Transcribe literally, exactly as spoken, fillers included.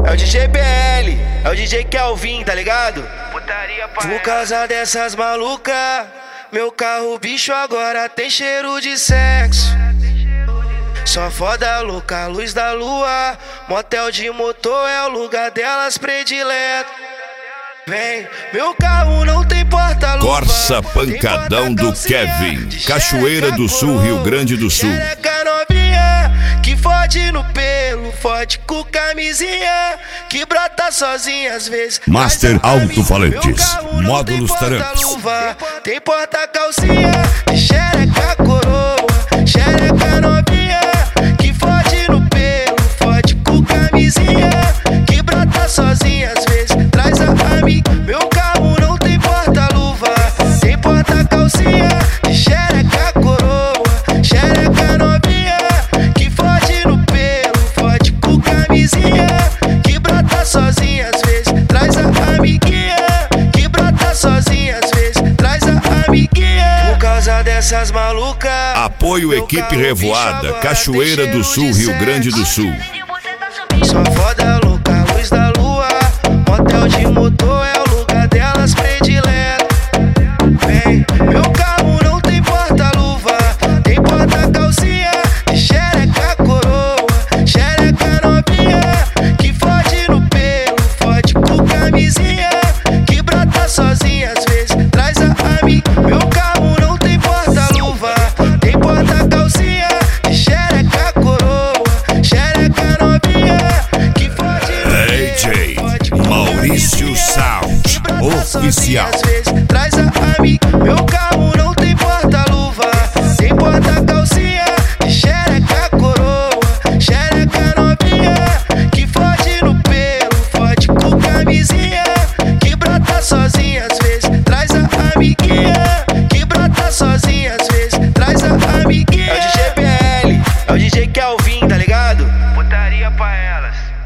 É o D J B L, é o D J Kelvin, tá ligado? Putaria pra Por causa dessas malucas, meu carro bicho agora tem cheiro de sexo. Só foda louca, luz da lua, motel de motor é o lugar delas predileto. Vem, meu carro não tem porta-luva. Corsa Pancadão do Kevin, Cachoeira do Sul, Rio Grande do Sul. Xereca novinha, que fode no pelo, fode com camisinha, que brota sozinha às vezes. Master Alto-Falantes, Módulos Taramps. Tem porta-calcinha, xereca coroa, xereca novinha, que fode no pelo, fode com camisinha, que brota sozinha às vezes. Traz a amiga, meu carro não tem porta-luva, tem porta-calcinha, xereca coroa, xereca novinha, que fode no pelo, fode com camisinha, que brota sozinha às vezes. Traz a amiguinha, que brota sozinha às vezes. Traz a amiguinha. Por causa dessas malucas, Apoio Equipe Revoada, Cachoeira do Sul, Rio Grande do Sul. Só foda louca, luz da lua, motel de motor é o lugar delas predileto. Vem, meu carro não tem porta-luva, tem porta-calcinha, xereca coroa, xereca novinha, que fode no pelo, fode com camisinha, que brota sozinha às vezes. Traz a amiga, meu carro não tem porta-luva, tem porta-calcinha, xereca coroa, xereca novinha, que fode no D J Maurício Sound Oficial. Traz a amiga, meu carro não tem porta-luva, tem porta-calcinha, xereca coroa, xereca novinha, que fode no pelo, fode com camisinha, que brota sozinha às vezes. Traz a amiguinha, que brota sozinha às vezes. Traz a amiguinha. É o D J B L, é o D J Kelvin, tá ligado? putaria pra elas.